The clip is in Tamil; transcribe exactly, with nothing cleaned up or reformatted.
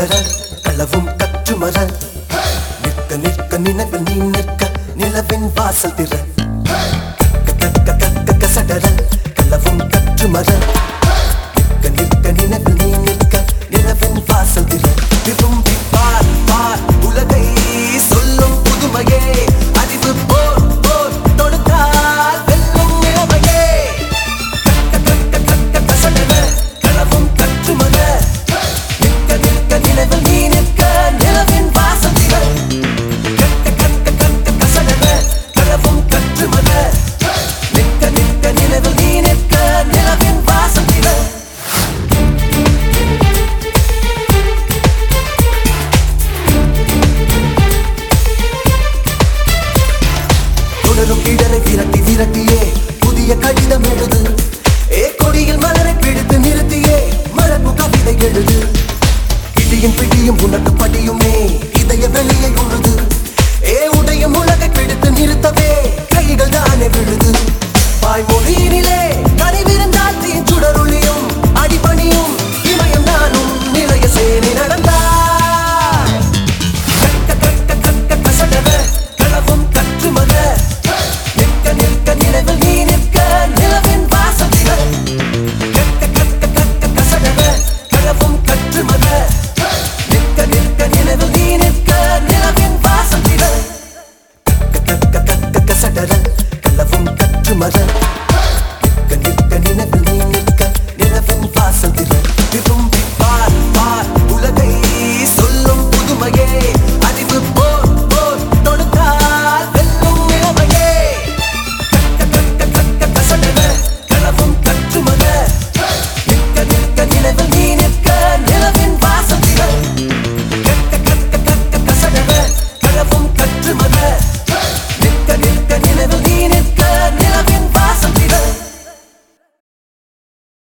சடர களவும் கற்றுமர நிற்க நிற்க நினைவில் நீ நிற்க நிலவின் வாசல் திற சடர களவும் கற்றுமர நிற்க நிற்க நினைவில் நீ நிற்க நிலவின் வாசல் திற விரும்பி பார் பார் உலகை சொல்லும் புதுமையே அறிவு போர் போர் தொடுத்தால் வெல்லும் நிலைமையே சடர களவும் கற்றுமர நிற்க நிற்க நினைவில் நீ நிற்க நிலவின் வாசல் திற சடர களவும் கற்றுமர நிற்க நிற்க நினைவில் நீ நிற்க நிலவின் வாசல் திற தொடரும் இடரை விரட்டி விரட்டியே புதிய கடிதம் எழுது ஏ கொடியில் மலரை பிடித்து நிறுத்தியே மரபு கவிதை எழுது இடியும் பிடியும் உனக்கு படியுமே இதய வெளியே உழுது ஏ உடையும் உலகை பிடித்து நிறுத்தவே கைகள் தானே விழுது வாய்மொழியினிலே கனிவிருந்தால் தீன் சுடருளியும் அடிபணியும் இமயம் நானும் நிலைய சேனை நடந்தார் சடர களவும் கற்றுமர நிற்க நிற்க நினைவில் நீ நிற்க நிலவின் வாசல் திற சடர களவும் கற்றுமர நிற்க நிற்க நினைவில் நீ நிற்க நிலவின் வாசல் திற சடர களவும் கற்றுமர நிற்க நிற்க நினைவில்